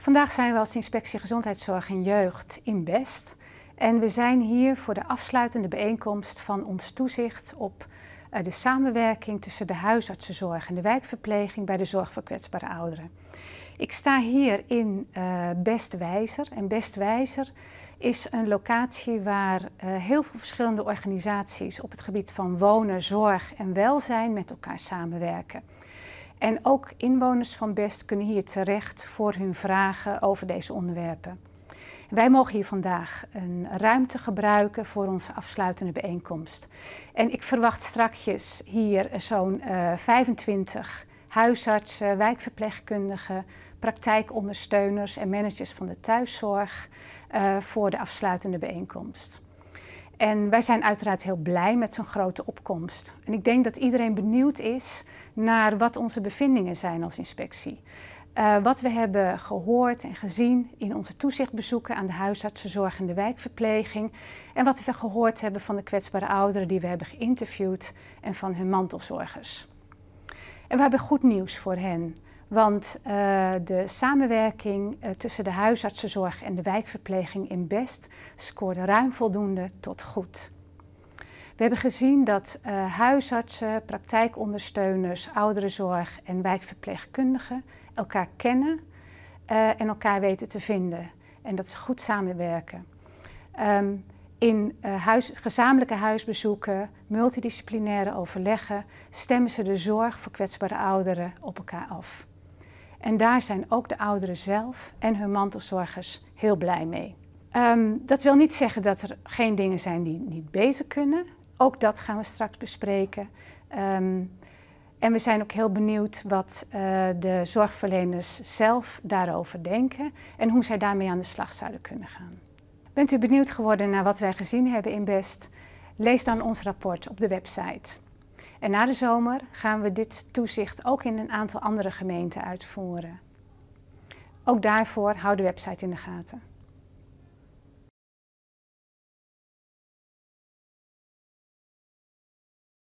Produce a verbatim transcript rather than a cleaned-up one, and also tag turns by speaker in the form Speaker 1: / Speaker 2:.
Speaker 1: Vandaag zijn we als Inspectie Gezondheidszorg en Jeugd in Best. En we zijn hier voor de afsluitende bijeenkomst van ons toezicht op uh, de samenwerking tussen de huisartsenzorg en de wijkverpleging bij de zorg voor kwetsbare ouderen. Ik sta hier in uh, Bestwijzer en Bestwijzer is een locatie waar uh, heel veel verschillende organisaties op het gebied van wonen, zorg en welzijn met elkaar samenwerken. En ook inwoners van Best kunnen hier terecht voor hun vragen over deze onderwerpen. Wij mogen hier vandaag een ruimte gebruiken voor onze afsluitende bijeenkomst. En ik verwacht strakjes hier zo'n uh, vijfentwintig huisartsen, wijkverpleegkundigen, praktijkondersteuners en managers van de thuiszorg uh, voor de afsluitende bijeenkomst. En wij zijn uiteraard heel blij met zo'n grote opkomst. En ik denk dat iedereen benieuwd is naar wat onze bevindingen zijn als inspectie. Uh, wat we hebben gehoord en gezien in onze toezichtbezoeken aan de huisartsenzorg en de wijkverpleging. En wat we gehoord hebben van de kwetsbare ouderen die we hebben geïnterviewd en van hun mantelzorgers. En we hebben goed nieuws voor hen. Want uh, de samenwerking uh, tussen de huisartsenzorg en de wijkverpleging in Best scoorde ruim voldoende tot goed. We hebben gezien dat uh, huisartsen, praktijkondersteuners, ouderenzorg en wijkverpleegkundigen elkaar kennen uh, en elkaar weten te vinden. En dat ze goed samenwerken. Um, in uh, huis, gezamenlijke huisbezoeken, multidisciplinaire overleggen, stemmen ze de zorg voor kwetsbare ouderen op elkaar af. En daar zijn ook de ouderen zelf en hun mantelzorgers heel blij mee. Um, dat wil niet zeggen dat er geen dingen zijn die niet beter kunnen. Ook dat gaan we straks bespreken. Um, en we zijn ook heel benieuwd wat uh, de zorgverleners zelf daarover denken en hoe zij daarmee aan de slag zouden kunnen gaan. Bent u benieuwd geworden naar wat wij gezien hebben in Best? Lees dan ons rapport op de website. En na de zomer gaan we dit toezicht ook in een aantal andere gemeenten uitvoeren. Ook daarvoor hou de website in de gaten.